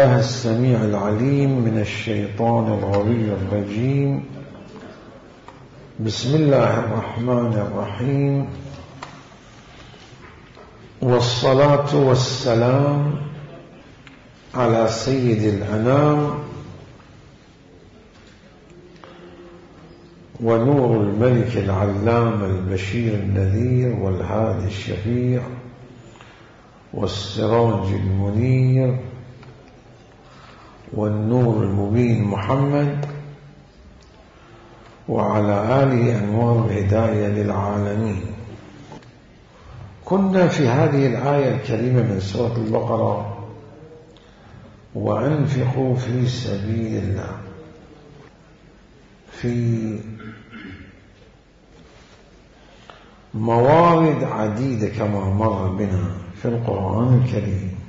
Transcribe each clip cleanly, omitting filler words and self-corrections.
بالله السميع العليم من الشيطان الغوي الرجيم. بسم الله الرحمن الرحيم، والصلاة والسلام على سيد الأنام ونور الملك العلام البشير النذير والهادي الشفيع والسراج المنير والنور المبين محمد وعلى آله أنوار الهداية للعالمين. كنا في هذه الآية الكريمة من سورة البقرة: وأنفقوا في سبيل الله، في موارد عديدة كما مر بنا في القرآن الكريم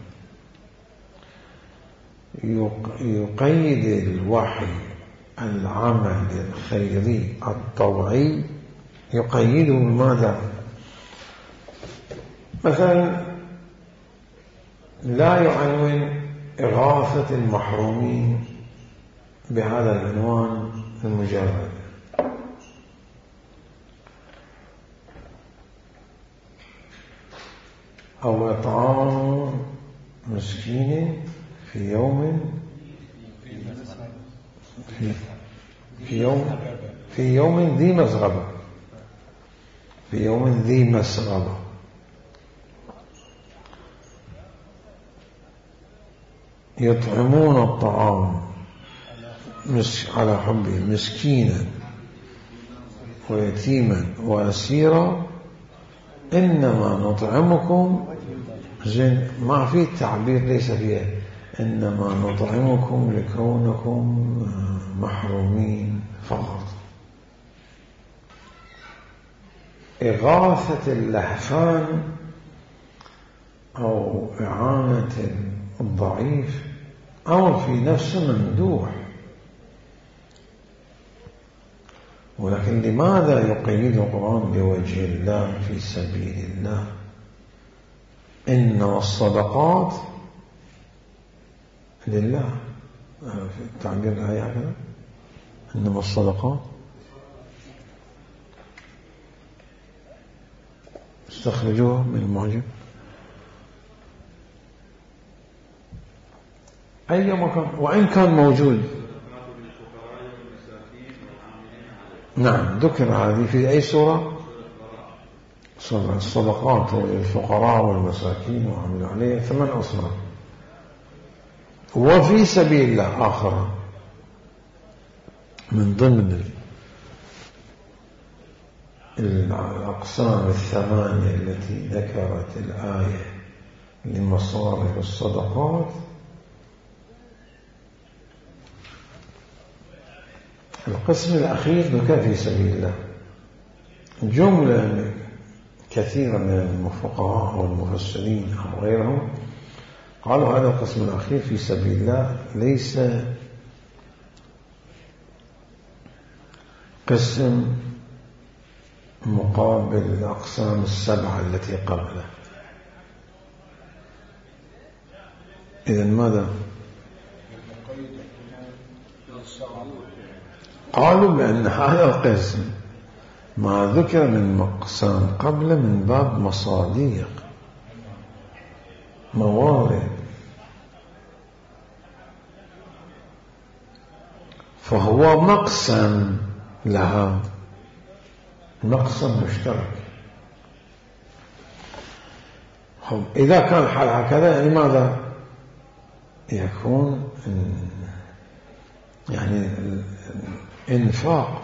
يقيد الوحي العمل الخيري الطوعي، يقيده بماذا؟ مثلا لا يعنون إغاثة المحرومين بهذا العنوان المجرد، أو إطعام مسكين في يوم ذي مسغبة، في يوم ذي مسغبة. يطعمون الطعام على حبه مسكينا ويتيما وأسيرا إنما نطعمكم، ما في تعبير ليس فيها إنما نطعمكم لكونكم محرومين فقط. إغاثة اللهفان أو إعانة الضعيف أمر في نفسه ممدوح، ولكن لماذا يقيد القرآن بوجه الله في سبيل الله؟ إنما الصدقات لله، في التعبير الآية هكذا، إنما الصدقات. استخرجوه من المعجم أي مكان وإن كان موجود. نعم، ذكر هذه في أي سورة؟ الصدقات للفقراء والمساكين وعمل عليه 8 أصناف. وفي سبيل الله آخر من ضمن الأقسام 8 التي ذكرت الآية لمصارف الصدقات. القسم الأخير ذكر في سبيل الله. جملة كثيرة من الفقهاء والمفسرين أو غيرهم قالوا هذا القسم الأخير في سبيل الله ليس قسم مقابل الأقسام 7 التي قبله. إذن ماذا؟ قالوا بأن هذا القسم ما ذكر من أقسام قبله من باب مصاديق موارد، فهو مقسم لها، مقسم مشترك. إذا كان الحال هكذا يعني ماذا يكون؟ يعني الإنفاق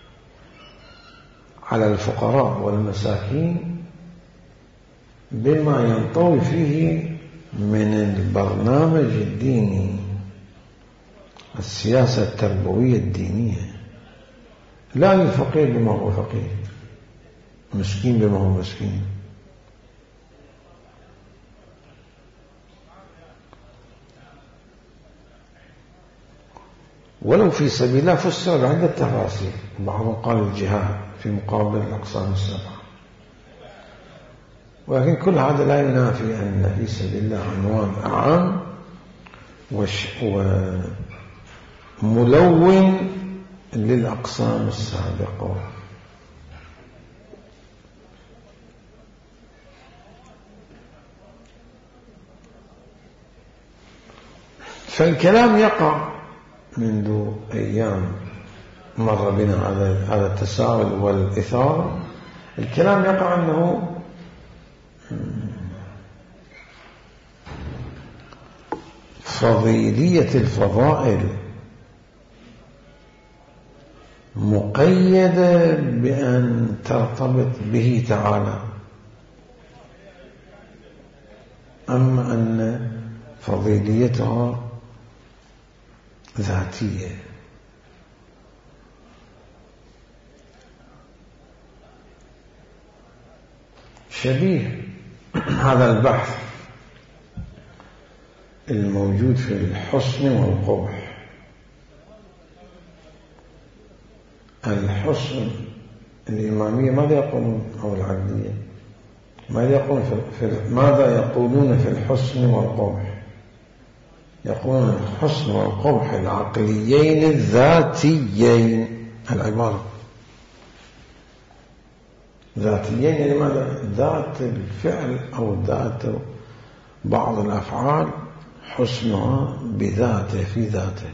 على الفقراء والمساكين بما ينطوي فيه من البرنامج الديني، السياسة التربوية الدينية، لا للفقير بما هو فقير، مسكين بما هو مسكين. ولو في سبيل الله فسر بعدة تفاسير، بعضهم قال الجهاد في مقابل الأقسام 7، ولكن كل هذا لا ينافي أن في سبيل الله عنوان أعم وملون للأقسام السابقة. فالكلام يقع منذ أيام مر بنا على التساؤل والإثارة. الكلام يقع أنه فضيلية الفضائل مقيدة بأن ترتبط به تعالى، أما أن فضيليتها ذاتية. شبيه هذا البحث الموجود في الحسن والقبح. الحسن الإمامية ماذا يقولون، أو العبدية ماذا يقولون في الحسن والقبح؟ يقولون الحسن والقبح العقليين الذاتيين. العبارة ذاتيين يعني ماذا؟ ذات الفعل أو ذات بعض الأفعال حسنها بذاته في ذاته.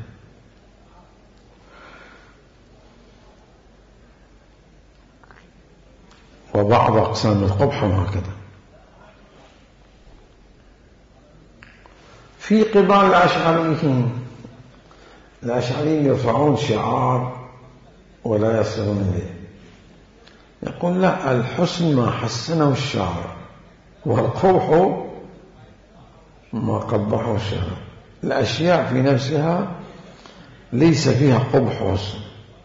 وبعض أقسام القبح هكذا. في قبال الأشعريين يرفعون شعار ولا يصلون إليه، يقول لا، الحسن ما حسنه الشاعر والقبح ما قبحه الشاعر. الأشياء في نفسها ليس فيها قبح حسن.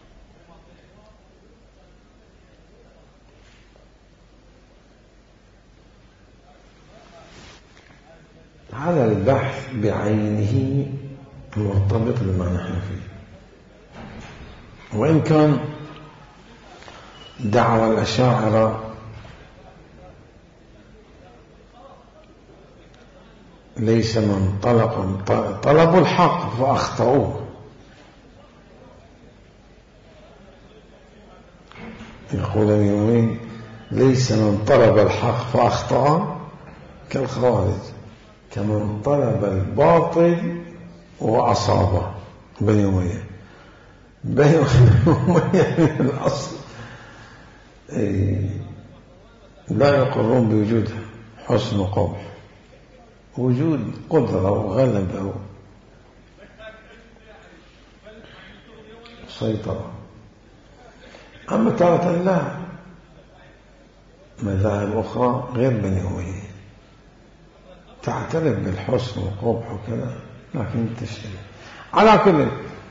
هذا البحث بعينه مرتبط بما نحن فيه، وإن كان دعوى الأشاعرة ليس منطلق طلبوا الحق فأخطأوه. يقول اليومين ليس من طلب الحق فأخطأ كالخوارج، كمن طلب الباطل وأصابه. بني أمية من الأصل لا يقرون بوجود حسن وقبح، وجود قدرة وغلبة أو سيطرة. أما تارة لا، مذاهب أخرى غير بني أمية تعترف بالحسن والقبح وكذا، لكن تشتري. على كل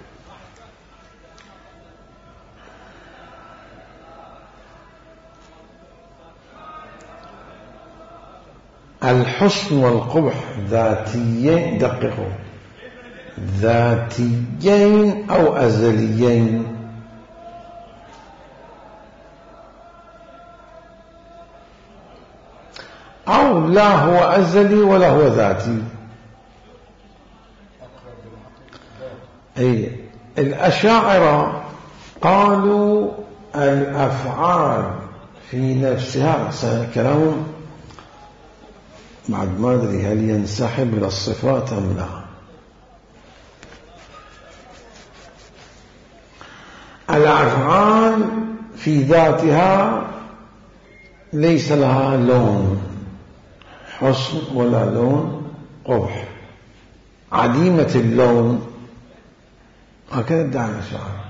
الحسن والقبح ذاتيين، دققوا، ذاتيين أو أزليين. أو لا هو أزلي ولا هو ذاتي. أي الأشاعرة قالوا الأفعال في نفسها، كلام بعد ما أدري هل ينسحب إلى الصفات أم لا. الأفعال في ذاتها ليس لها لون حسن ولا لون قبح، عديمة اللون، هكذا ادعى الأشاعرة.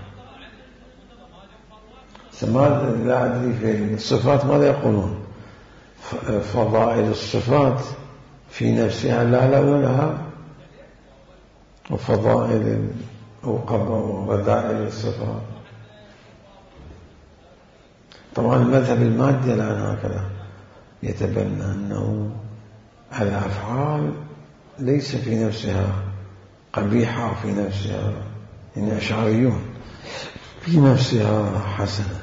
لا أدري في الصفات ماذا يقولون. فضائل الصفات في نفسها لا لون لها، وفضائل وذائل الصفات. طبعا المذهب المادي الآن هكذا يتبنى أنه الأفعال ليس في نفسها قبيحة، وفي نفسها إن أشعريون في نفسها حسنة.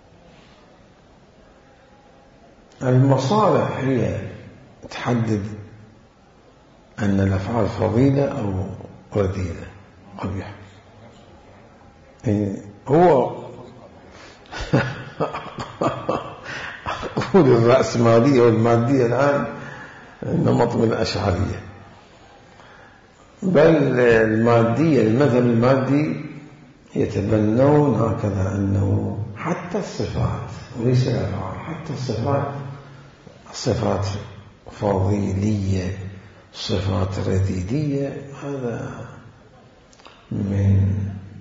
المصالح هي تحدد أن الأفعال فضيلة أو رديئة قبيحة. هو أقول الرأسمالية والمادية الآن نمط من الأشعرية، بل المادية المذهب المادي يتبنون هكذا أنه حتى الصفات وليس الأفعال، حتى الصفات صفات فضيلية صفات رذيلية، هذا من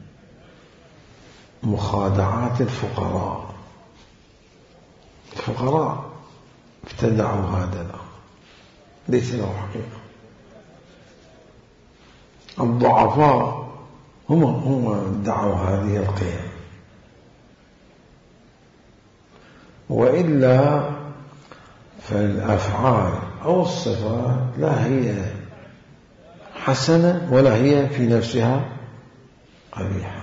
مخادعات الفقراء. الفقراء ابتدعوا هذا الأمر ليس له حقيقة. الضعفاء هم ادعوا هذه القيم، وإلا فالأفعال أو الصفات لا هي حسنة ولا هي في نفسها قبيحة.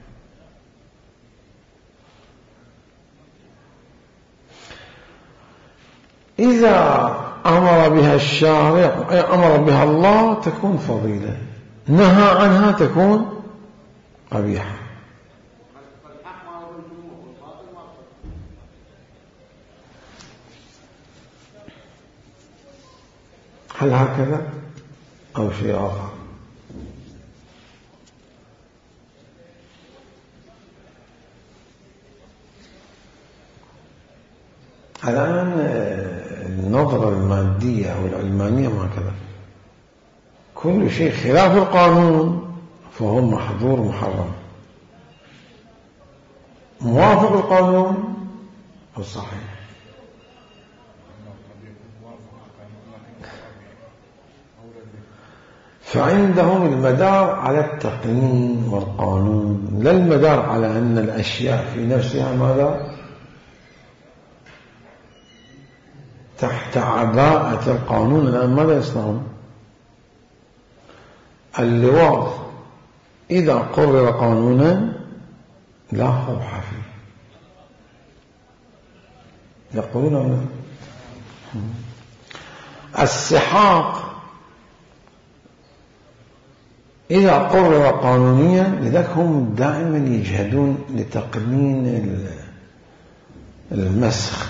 إذا أمر بها الشارع أمر بها الله تكون فضيلة، نهى عنها تكون قبيحة. هل هكذا أو شيء آخر؟ الآن النظرة المادية أو العلمانية ما كذا، كل شيء خلاف القانون فهو محظور محرم، موافق القانون الصحيح. فعندهم المدار على التقنين والقانون، لا المدار على أن الأشياء في نفسها ماذا تحت عباءة القانون. الآن ماذا يصنعون؟ اللواط إذا قرر قانونا لا قبح فيه، يقولون السحاق إذا قرر قانونيا، لذلك هم دائما يجهدون لتقنين المسخ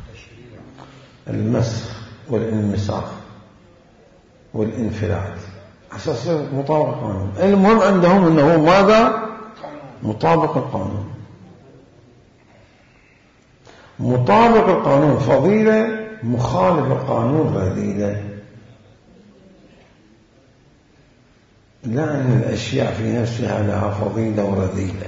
والانمساخ والانفلات أساس مطابق القانون. المهم عندهم أنه ماذا مطابق القانون. مطابق القانون فضيلة، مخالف القانون رذيلة. لا أن الأشياء في نفسها لها فضيلة ورذيلة.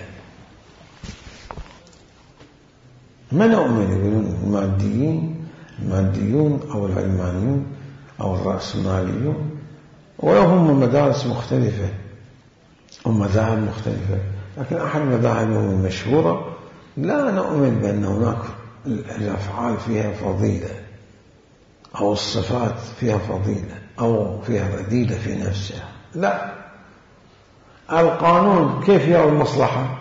ما نؤمن يقولون الماديون أو العلمانيون أو الرأسماليون، ولهم مدارس مختلفة ومذاهب مختلفة، لكن أحد مذاهبهم المشهورة لا نؤمن بأن هناك الأفعال فيها فضيلة أو الصفات فيها فضيلة أو فيها رذيلة في نفسها. لا، القانون كيف يرى المصلحة؟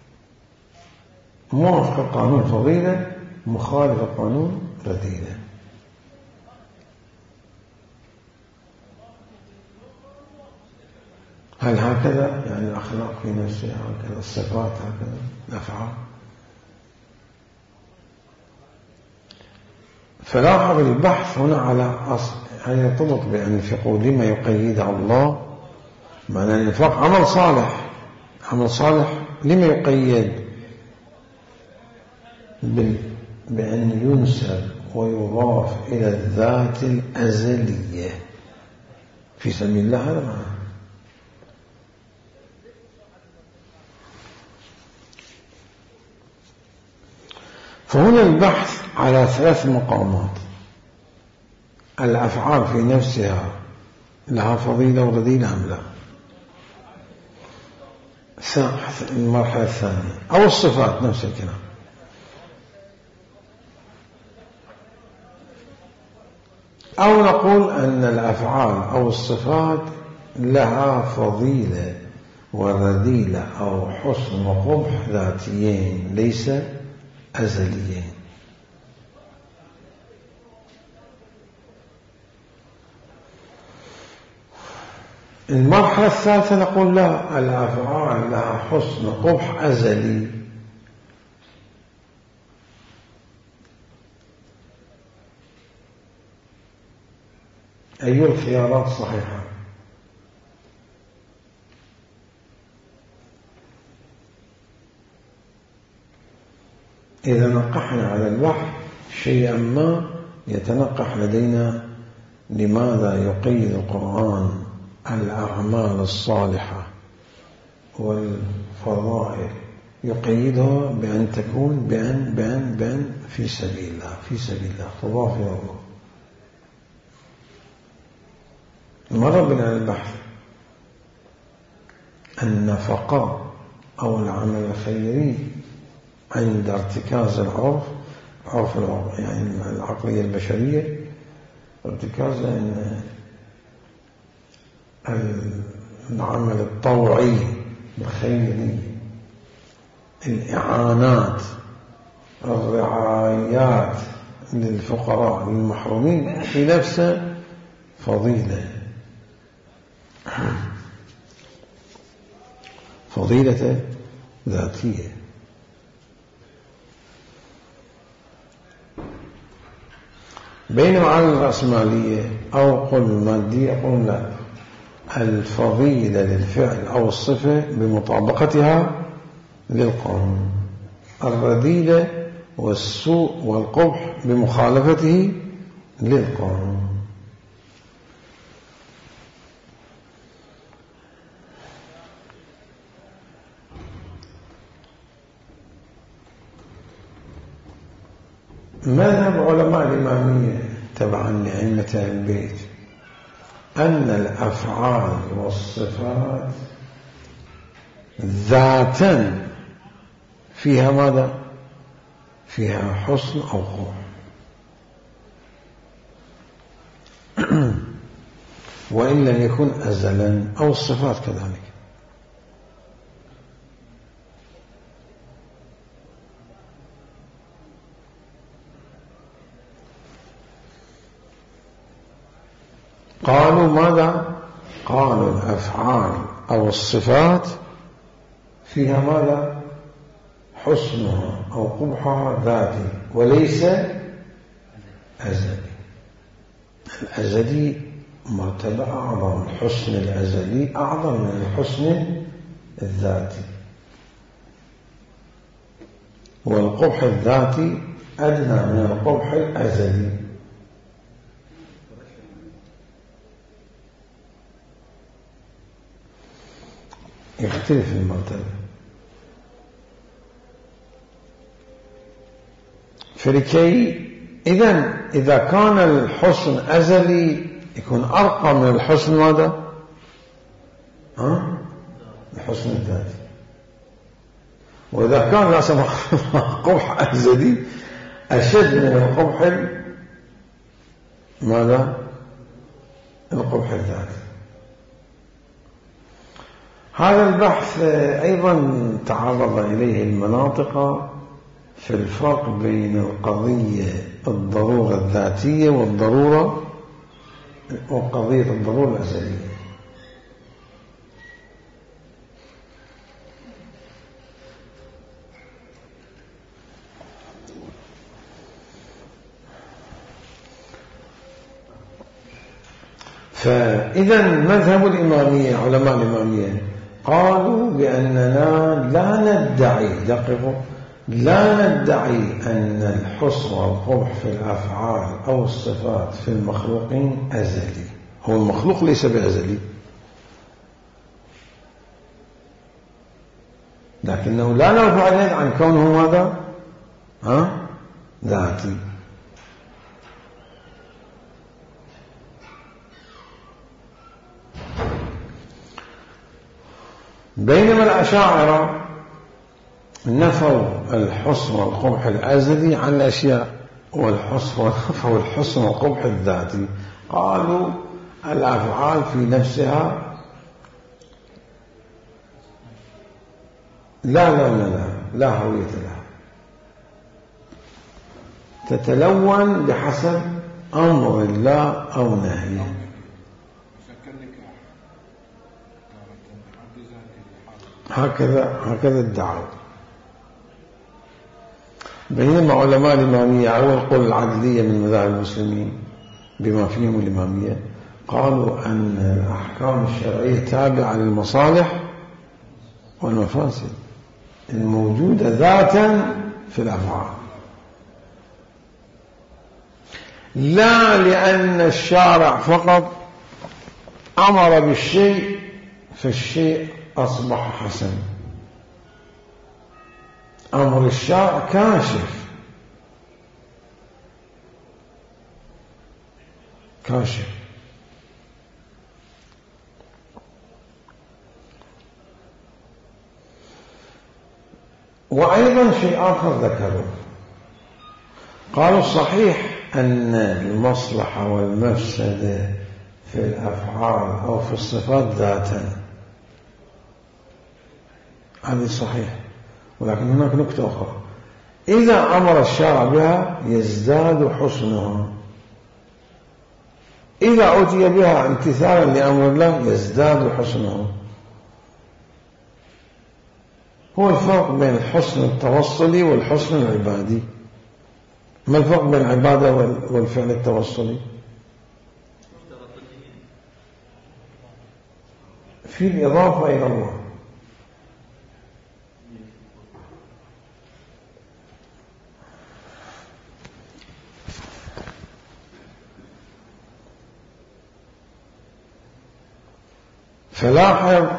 موافق القانون فضيلة، مخالف القانون رذيلة. هل هكذا يعني الأخلاق في نفسها هكذا، الصفات هكذا، الأفعال؟ فلاحظ البحث هنا على أصل، يعني يرتبط بأنفقوا لما يقيدها الله. معنى الإنفاق عمل صالح، عمل صالح لما يقيد؟ بأن ينسب ويضاف إلى الذات الأزلية في سبيل الله. هذا معنى. فهنا البحث على 3 مقامات: الأفعال في نفسها لها فضيلة ورذيلة أم لا، المرحلة الثانية، أو الصفات نفس الكلام. أو نقول أن الأفعال أو الصفات لها فضيلة ورذيلة أو حسن وقبح ذاتيين ليس أزليين. المرحلة الثالثة نقول لا، الأفعال لها حسن قبح أزلي. أي الخيارات صحيحة؟ إذا نقحنا على الوحي شيئا ما يتنقح لدينا لماذا يقيد القرآن الأعمال الصالحة والفضائل، يقيدها بأن تكون بأن في سبيل الله، في سبيل الله، تضاف إلى الله. مر بنا البحث النفقة أو العمل الخيري عند ارتكاز العرف، يعني العقلية البشرية، ارتكاز العمل الطوعي الخيري، الإعانات، الرعايات للفقراء للمحرومين في نفسه فضيلة ذاتية. بينما على الرأسمالية أو قل المادية يقول لا، الفضيلة للفعل أو الصفة بمطابقتها للقانون، الرذيلة والسوء والقبح بمخالفته للقانون. مذهب علماء الإمامية تبعا لأئمة البيت أن الأفعال والصفات ذاتا فيها ماذا؟ فيها حسن أو قبح، وإن لم يكن أزلا، أو الصفات كذلك. قالوا ماذا؟ قالوا الأفعال أو الصفات فيها ماذا؟ حسنها أو قبحها ذاتي وليس أزلي. الأزلي مرتبة أعظم، الحسن الأزلي أعظم من الحسن الذاتي، والقبح الذاتي أدنى من القبح الأزلي. يختلف المرتبة. فلكي إذا كان الحسن أزلي يكون أرقى من الحسن ماذا؟ الحسن الذاتي. وإذا كان لا سمح قبح أزلي أشد من القبح ماذا؟ القبح الذاتي. هذا البحث أيضا تعرض إليه المناطق في الفرق بين القضية الضرورة الذاتية وقضية الضرورة الأزلية. فإذا مذهب الإمامية، علماء الإمامية قالوا بأننا لا ندعي أن الحسن والقبح في الأفعال أو الصفات في المخلوقين أزلي. هو المخلوق ليس بأزلي، لكنه لا نرفع اليد عن كونه ماذا؟ ذاتي. بينما الأشاعرة نفوا الحسن والقبح الأزلي عن الأشياء، ونفوا الحسن والقبح الذاتي. قالوا الأفعال في نفسها لا هوية لها، تتلون بحسب أمر الله أو نهيه. هكذا ادعوا. بينما علماء الإمامية أو القول العدلية من مذاهب المسلمين بما فيهم الإمامية قالوا أن الأحكام الشرعية تابعة للمصالح والمفاسد الموجودة ذاتا في الأفعال، لا لأن الشارع فقط أمر بالشيء فالشيء أصبح حسن. أمر الشارع كاشف وأيضا شيء آخر ذكروا، قالوا صحيح أن المصلحة والمفسدة في الأفعال أو في الصفات ذاتا، هذه صحيح، ولكن هناك نكتة أخرى، إذا أمر الشارع بها يزداد حسنها، إذا أتي بها امتثالا لأمر الله يزداد حسنها. هو الفرق بين الحسن التوصلي والحسن العبادي. ما الفرق بين العبادة والفعل التوصلي؟ في الإضافة إلى الله. فلاحظ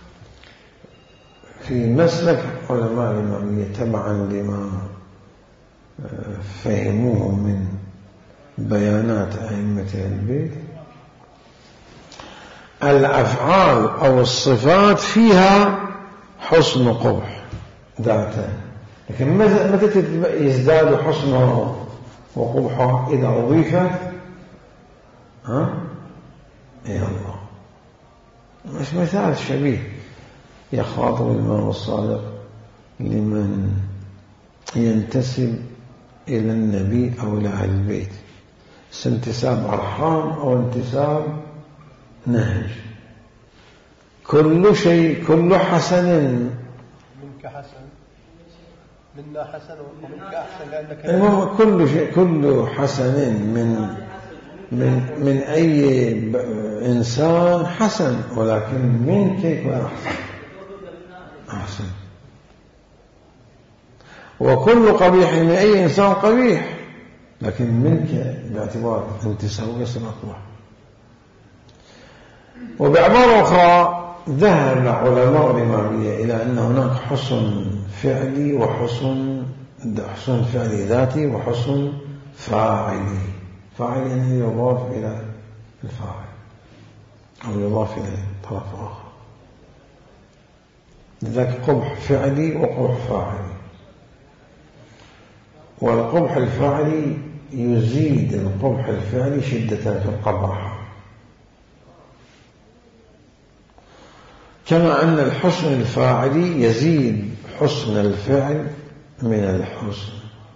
في مسلك علماء الإمامية تبعا لما فهموه من بيانات أئمة البيت، الأفعال أو الصفات فيها حسن قبح ذاتا، لكن متى يزداد حسنها وقبحها؟ إذا أضيفت إلى الله. مش مثال شبيه يخاطب الإمام الصادق لمن ينتسب إلى النبي أو إلى أهل البيت، انتساب أرحام أو انتساب نهج. كل شيء، كل حسن منك حسن، منا حسن ومنك أحسن، لأنك كل شيء، كل حسن من أي إنسان حسن، ولكن منك يكون أحسن. وكل قبيح من أي إنسان قبيح، لكن منك باعتبار انتساب يصير أقبح. وبعبارة أخرى ذهب علماء الإمامية إلى أن هناك حسن فعلي وحسن فعلي ذاتي وحسن فاعلي. فاعل يعني يضاف إلى الفاعل أو يضاف إلى طرف آخر، لذلك قبح فعلي وقبح فاعلي. والقبح الفاعلي يزيد القبح الفعلي شدة في القباحة، كما أن الحسن الفاعلي يزيد حسن الفعل من الحسن.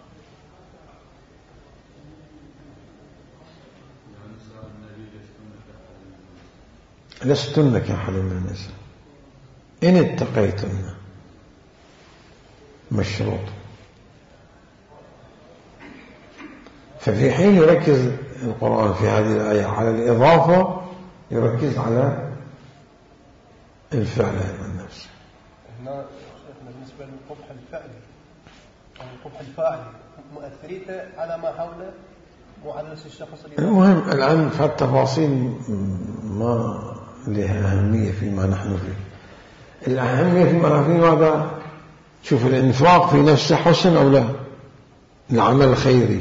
لستن كأحد من النساء إن اتقيتن، مشروط. ففي حين يركز القرآن في هذه الآية على الإضافة يركز على الفعل من نفسه. هنا بالنسبة للقبح الفعلي أو القبح الفاعلي مؤثريته على ما حوله مو على نفس الشخص. المهم الآن في التفاصيل ما لها أهمية فيما نحن فيه. الأهمية فيما نحن فيه ماذا؟ شوف الإنفاق في نفسه حسن أو لا؟ العمل الخيري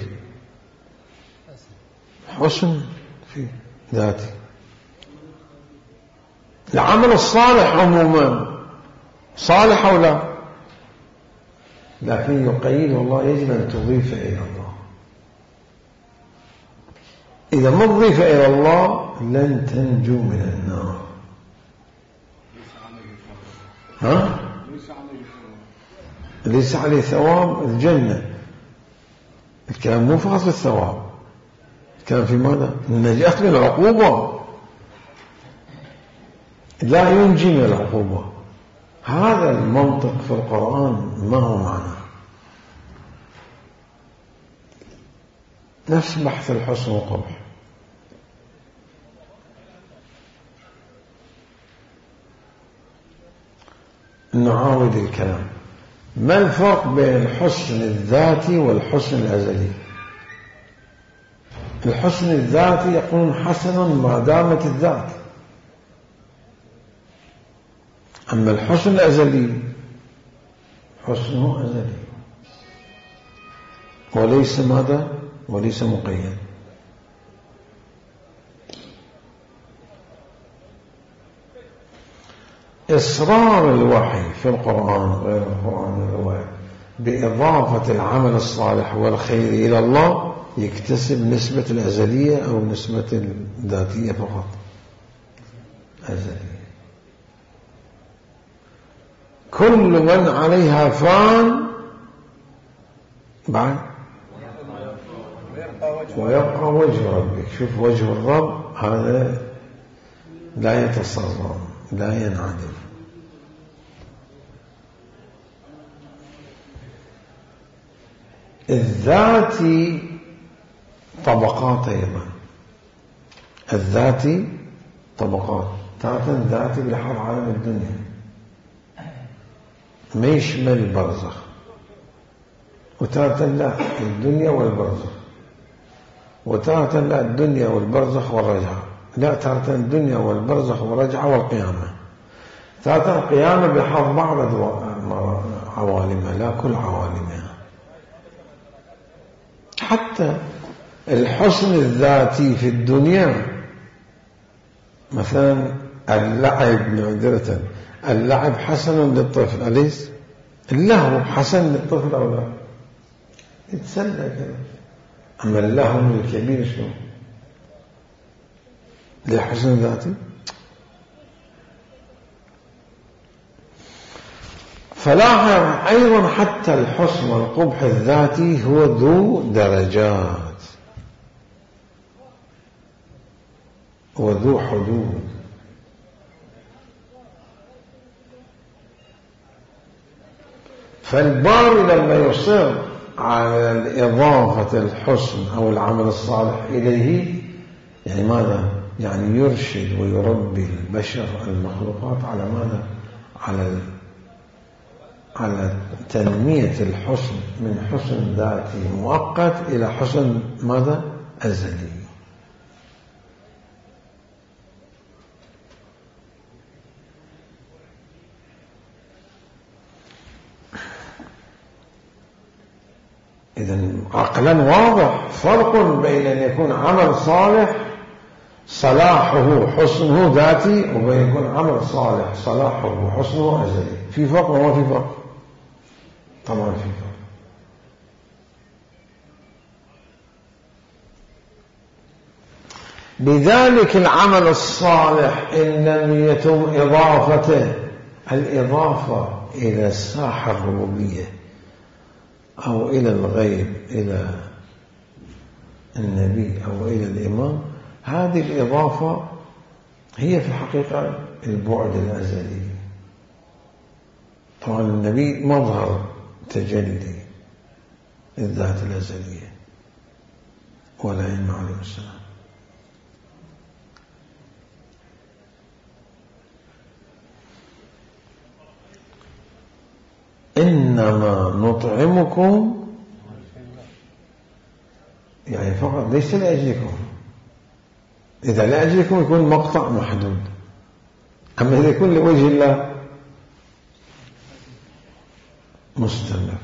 حسن في ذاته. العمل الصالح عموما صالح أو لا؟ لكن يقيد الله، يجب أن تضيف إلى الله. إذا ما تضيف إلى الله لن تنجو من النار. ليس عليه ثواب الجنة. الكلام مو فقط في الثواب، الكلام في ماذا؟ النجاة من العقوبة. لا ينجي من العقوبة، هذا المنطق في القرآن ما هو معناه؟ نفس بحث الحسن والقبح. نعاود الكلام. ما الفرق بين الحسن الذاتي والحسن الأزلي؟ الحسن الذاتي يكون حسنا ما دامت الذات، أما الحسن الأزلي حسنه أزلي وليس ماذا؟ وليس مقيد. إصرار الوحي في القرآن غير القرآن الرواية بإضافة العمل الصالح والخير إلى الله يكتسب نسبة الأزلية أو نسبة الذاتية فقط. أزلية. كل من عليها فان بعد ويبقى وجه ربك. شوف وجه الرب هذا لا يتصرف لا ينعدم. الذاتي طبقات أيضا. الذاتي طبقات. تارة الذاتي بلحظ عالم الدنيا ما يشمل البرزخ، وتارة لا الدنيا والبرزخ، وتارة لا الدنيا والبرزخ والرجعة، لا تارة الدنيا والبرزخ والرجعة والقيامة. تارة القيامة بلحظ بعض عوالمها لا كل عوالمها. حتى الحسن الذاتي في الدنيا مثلا اللعب معذرة، اللعب حسن للطفل أليس؟ اللهو حسن للطفل أو لا؟ يتسلى كذا. أما اللهو الكبير شنو؟ لحسن ذاتي. فلاحظ أيضا حتى الحسن والقبح الذاتي هو ذو درجات وذو حدود. فالباري لما يصر على إضافة الحسن أو العمل الصالح إليه يعني ماذا؟ يعني يرشد ويربي البشر المخلوقات على ماذا؟ على تنمية الحسن من حسن ذاتي مؤقت إلى حسن ماذا؟ أزلي. إذن عقلا واضح فرق بين أن يكون عمل صالح صلاحه حسنه ذاتي وبين يكون عمل صالح صلاحه وحسنه أزلي. في فرق وما في فرق؟ طبعا في فرق. لذلك العمل الصالح إن لم يتم إضافته الإضافة إلى الساحة الربوبية أو إلى الغيب إلى النبي أو إلى الإمام، هذه الإضافة هي في الحقيقة البعد الأزلي. طبعا النبي مظهر تجلي الذات الأزلية والأئمة عليهم السلام. إنما نطعمكم يعني فقط ليس لأجلكم. إذا لأجلكم يكون مقطع محدود، أما إذا يكون لوجه الله مستمر.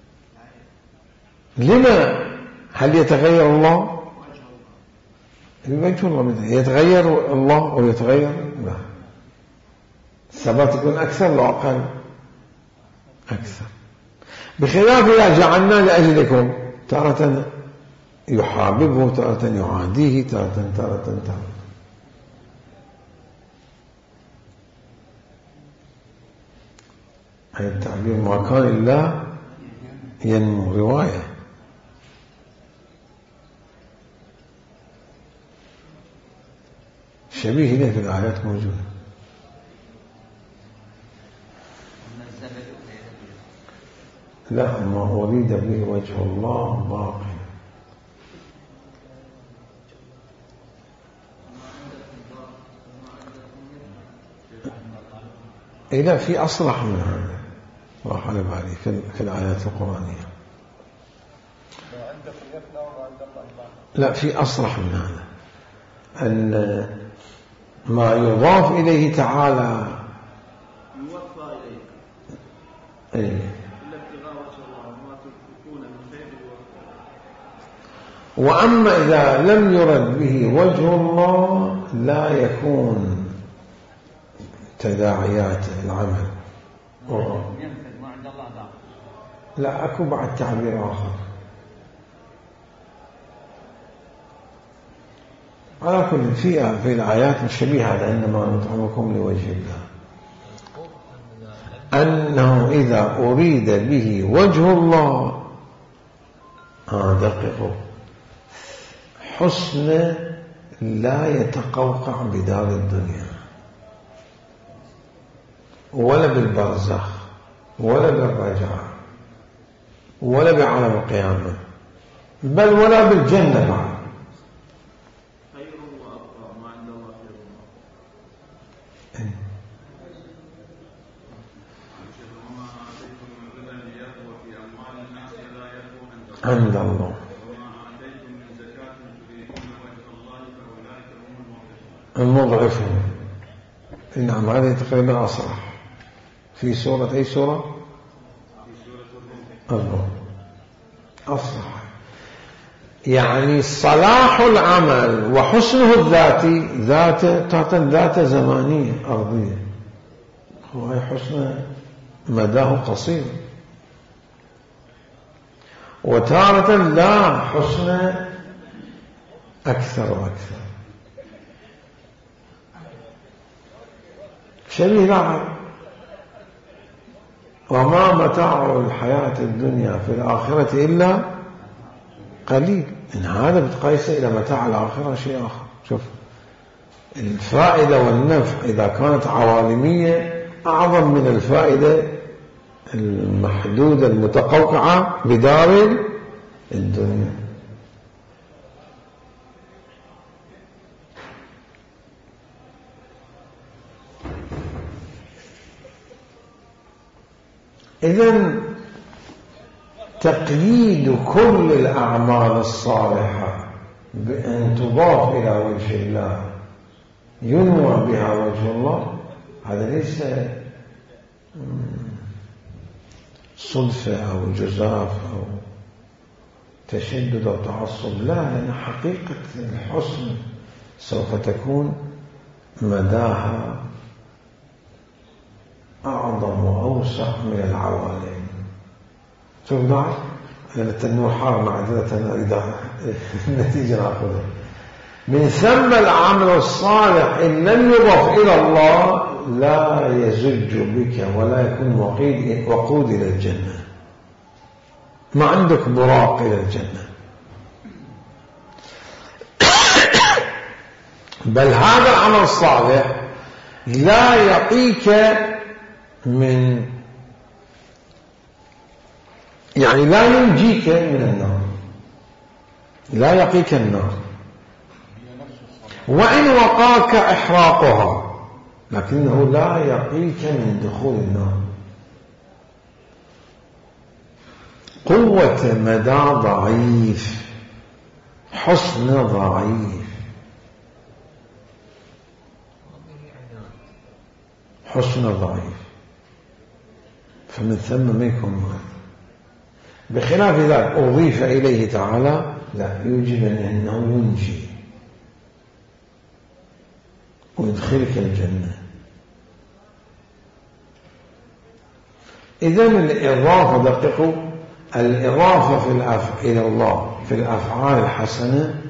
لما؟ هل يتغير الله؟ الوجه الله يتغير الله أو يتغير؟ لا. الثبات يكون أكثر لو أقل أكثر. بخلاف إذا جعلنا لأجلكم تارة يحاببه تارة يعاديه تارة هذا التعبير ما كان إلا ينمو رواية. شبيه له في الآيات موجودة. لا، ما أريد به وجه الله باقي. إذا في أصلح من هذا الله على بالي في الآيات القرآنية. لا، في أصلح من هذا، أن ما يضاف إليه تعالى يوفى إليه وأما إذا لم يرد به وجه الله لا يكون تداعيات العمل. لا، أكو بعد تعبير آخر. على كل في الآيات الشبيهة على إنما نطعمكم لوجه الله، أنه إذا أريد به وجه الله دققوا، حسن لا يتقوقع بدار الدنيا ولا بالبرزخ ولا بالرجعة ولا بعالم القيامة، بل ولا بالجنة بعد. خير وأبقى ما عند الله خير وما آتيتم من ربا ليربو في أموال الناس لا يربو عند الله، وما آتيتم من زكاة تريدون وجه الله فأولئك هم المضعفون. نعم، هذه تقريبا أصرح في سورة أي سورة؟ الروم. أصرح يعني صلاح العمل وحسنه الذاتي ذات زمانية أرضية، هو حسن مداه قصير، وتارة لا، حسن أكثر وأكثر. شبيه بعض. وما متاع الحياة الدنيا في الآخرة إلا قليل. إن هذا بتقيسه إلى متاع الآخرة شيء آخر. شوف الفائدة والنفع إذا كانت عوالمية أعظم من الفائدة المحدودة المتقوقعة بدار الدنيا. إذن تقييد كل الأعمال الصالحة بأن تضاف إلى وجه الله ينوى بها وجه الله، هذا ليس صدفة أو جزاف أو تشدد أو تعصب، لا، لأن حقيقة الحسن سوف تكون مداها أعظم وأوسع من العوالم. شوف بعد التنوع حار معذرة إذا النتيجة نأخذها من ثم العمل الصالح إن لم يضف إلى الله لا يزج بك ولا يكون وقود إلى الجنة، ما عندك براق إلى الجنة. بل هذا العمل الصالح لا يقيك من، يعني لا ينجيك من النار، لا يقيك النار، وإن وقاك إحراقها لكنه لا يقيك من دخول النار. قوة مدى ضعيف، حسن ضعيف، حسن ضعيف، فمن ثم منكم مرض. بخلاف ذلك أضيف إليه تعالى لا، يوجب أنه ينجي ويدخلك الجنة. إذن الإضافة، دققوا، الإضافة إلى الله في الأفعال الحسنة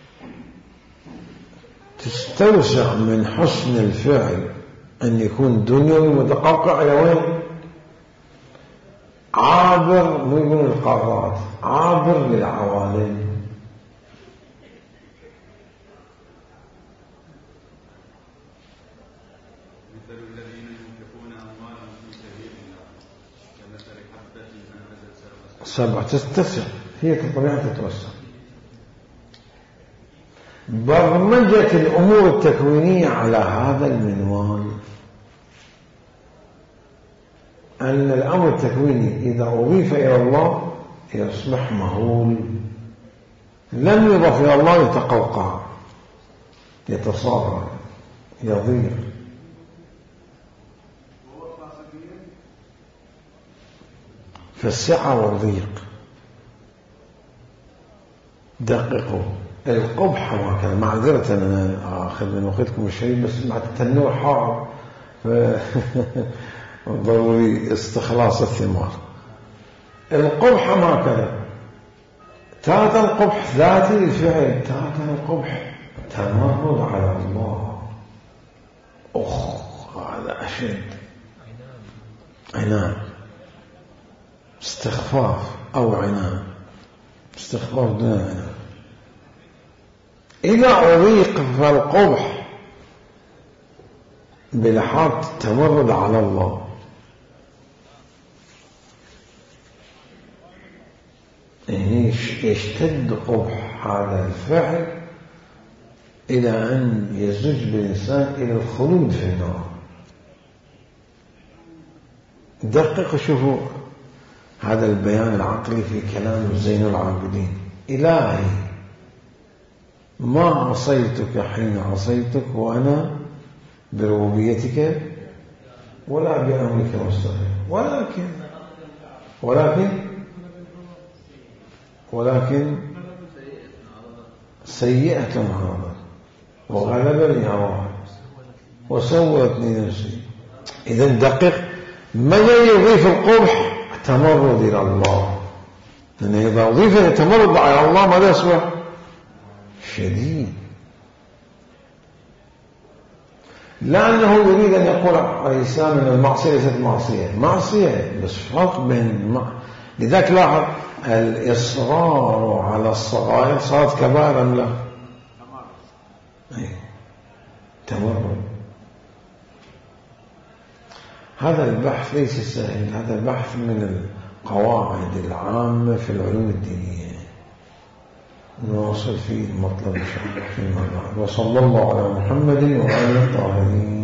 تستوسع من حسن الفعل أن يكون دنيوي متقوقع إلى وين؟ عابر من القارات، عابر للعوالم. 7 تتسع، هي طبيعة تتوسع. برمجة الأمور التكوينية على هذا المنوال، أن الأمر التكويني إذا أضيف إلى الله يصبح مهول، لم يضف إلى الله يتقوقع، يتصاغر، يضيق. فالسعة والضيق. دققوا القبح وكذا. معذرة أنا أخذ من وقتكم الشيء، بس مع التنوع حار ضروري استخلاص الثمار. القبح ما كذا، تارة القبح ذاتي الفعل، تارة القبح تمرد على الله. هذا أشد. عناد، استخفاف أو عناد، استخفاف دون عناد. إذا أضيق فالقبح بلحاظ التمرد على الله، يشتد قبح هذا الفعل إلى أن يزج بالإنسان إلى الخلود في النار. دققوا شوفوا هذا البيان العقلي في كلام زين العابدين. إلهي ما عصيتك حين عصيتك وأنا بربوبيتك ولا بأمرك مستقيم، ولكن سيئة عرضت وغلبني هواي وسوتني نفسي. إذن دقق، من يضيف القبح تمرد إلى الله، لأن إذا أضيف التمرد على الله ماذا يصبح؟ شديد. لأنه يريد أن يقول عيسى من المعصية ليست معصية بس فرق بين لذلك لاحظ الإصرار على الصغائر صارت كبائر أم لا؟ تمرد. هذا البحث ليس سهل، هذا البحث من القواعد العامة في العلوم الدينية. نواصل فيه المطلب إن شاء الله فيما بعد. وصلى الله على محمد وآله الطاهرين.